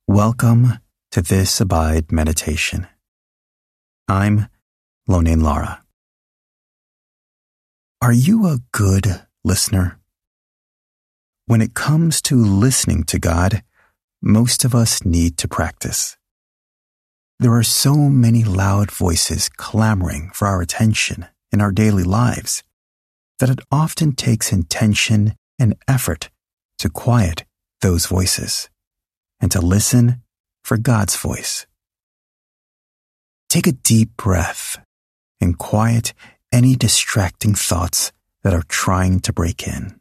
Welcome to this Abide Meditation. I'm Lonain Lara. Are you a good listener? When it comes to listening to God, most of us need to practice. There are so many loud voices clamoring for our attention in our daily lives that it often takes intention and effort to quiet those voices and to listen for God's voice. Take a deep breath and quiet any distracting thoughts that are trying to break in.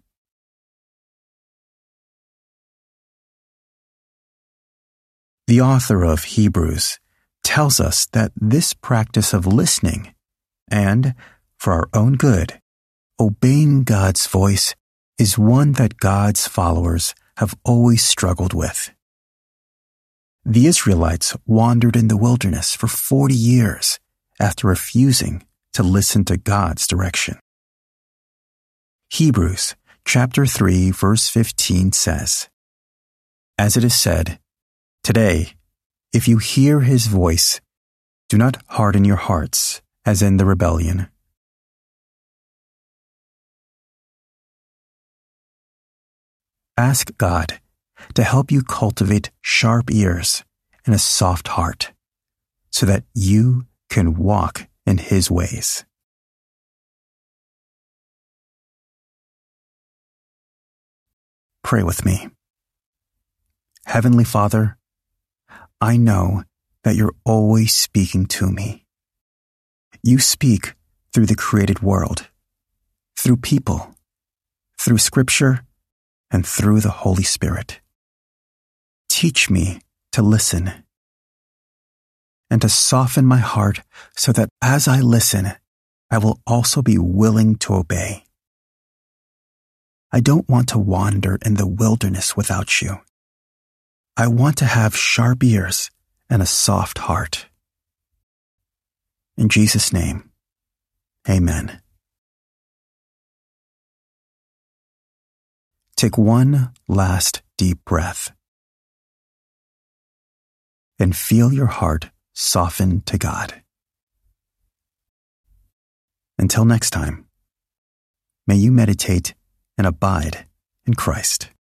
The author of Hebrews tells us that this practice of listening and, for our own good, obeying God's voice is one that God's followers have always struggled with. The Israelites wandered in the wilderness for 40 years after refusing to listen to God's direction. Hebrews chapter 3 verse 15 says, "As it is said, today, if you hear his voice, do not harden your hearts as in the rebellion." Ask God to help you cultivate sharp ears and a soft heart so that you can walk in his ways. Pray with me. Heavenly Father, I know that you're always speaking to me. You speak through the created world, through people, through Scripture, and through the Holy Spirit. Teach me to listen and to soften my heart so that as I listen, I will also be willing to obey. I don't want to wander in the wilderness without you. I want to have sharp ears and a soft heart. In Jesus' name, amen. Take one last deep breath and feel your heart soften to God. Until next time, may you meditate and abide in Christ.